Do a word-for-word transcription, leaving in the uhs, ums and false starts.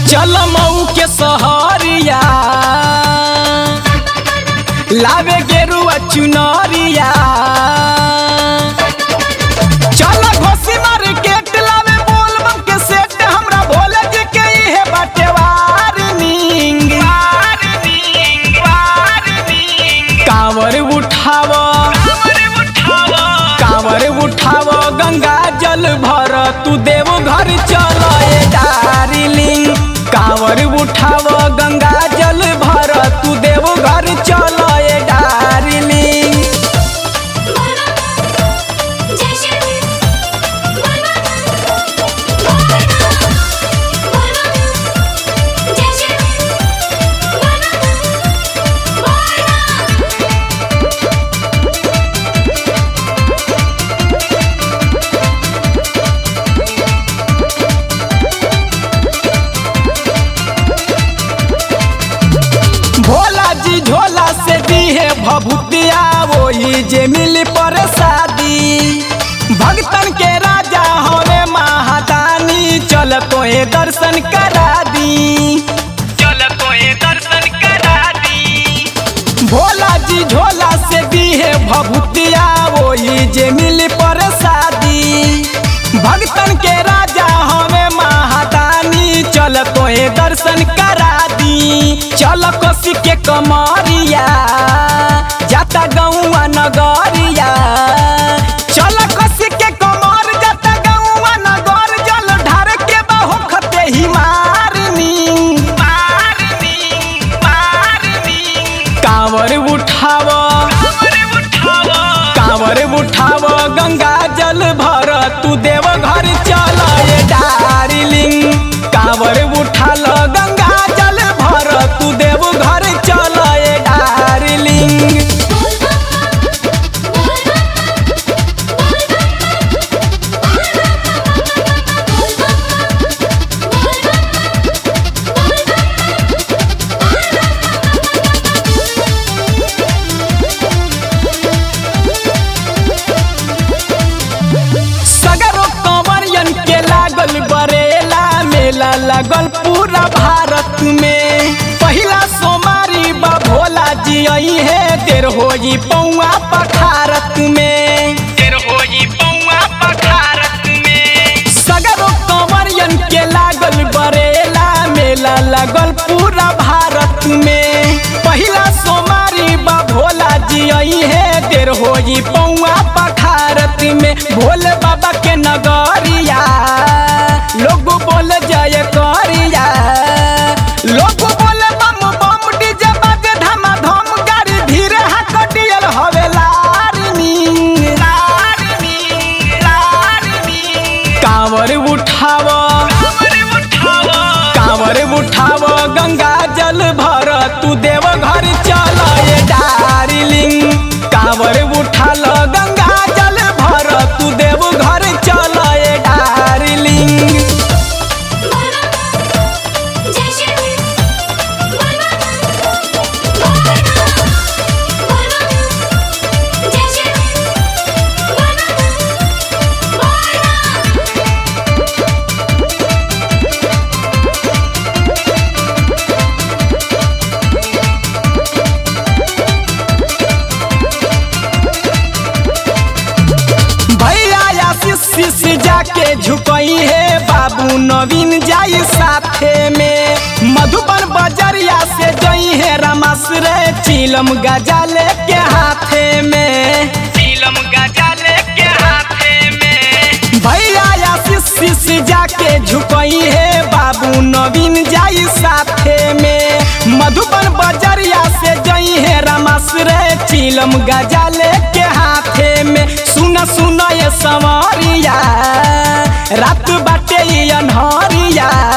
चल मऊ के सहरिया लावे गेरुआ चुनरिया चल घोसी मार्केट लावे बोलबम के सेट हमरा भोले जी के इहे बाटे वार्निंग कांवर उठाव कांवर उठाव गंगा जल भर तू देव घर चल ए डार्लिंग कांवर उठाव गंगा जल भर तू देव घर चल ए डार्लिंग झोला से दीहे भभूतिया वही जे मिली प्रसादी भक्तन के राजा हवे महादानी चल तोहे दर्शन करा दी चल तोहे दर्शन करा दी भोला जी झोला से दीहे भभूतिया वही जे मिली प्रसादी भक्तन के राजा हवे महादानी चल तोहे दर्शन करा दी चल कोसी के कमरिया जाता गौआ नगरिया चल कोसी के कमर जाता गौआ नगर जल ढार के बाहो खते ही मारनी मारनी मारनी कांवर उठाव कांवर उठाव गंगा जल भर तू देव घर चल ए डार्लिंग कांवर उठाल गंगा जल भर तू देव घर चल ए डार्लिंग सगरो कंवरियन के लागल बरेला मेला लगल पूरा भारत में पहिला सोमारी बा भोला जी आई है देर होई पौआ पखारत में देर होई पौआ पखारत में सगरो कंवरियन के लागल बरेला मेला लगल पूरा भारत में पहिला सोमारी बा भोला जी आई है देर होई पौआ पखारत में भोले बाबा के नगरिया लोग बोल जय करिया लोग बोले बम बम डीजे बाजे धमा धम गाड़ी धीरे हकटियल हवे लारनी लारनी लारनी कांवर उठाव कांवर उठाव गंगा जल भर तू देव घर चल ए डार्लिंग कांवर उठाल गंगा जल भर तू देव घर चल ए डार्लिंग शीश जाके झुकई है बाबू नवीन जाई साथे में मधुबन बजरिया से जई है रमस रे चिलम गजाले के हाथे में चिलम गजाले के हाथे में भैया आशीष शीश जाके झुकई है बाबू नवीन जाई साथे में मधुबन बजरिया से जई है रमस रे चिलम गजाले के हाथे में सुन सुन ये संवरिया रात बाटे अनहरिया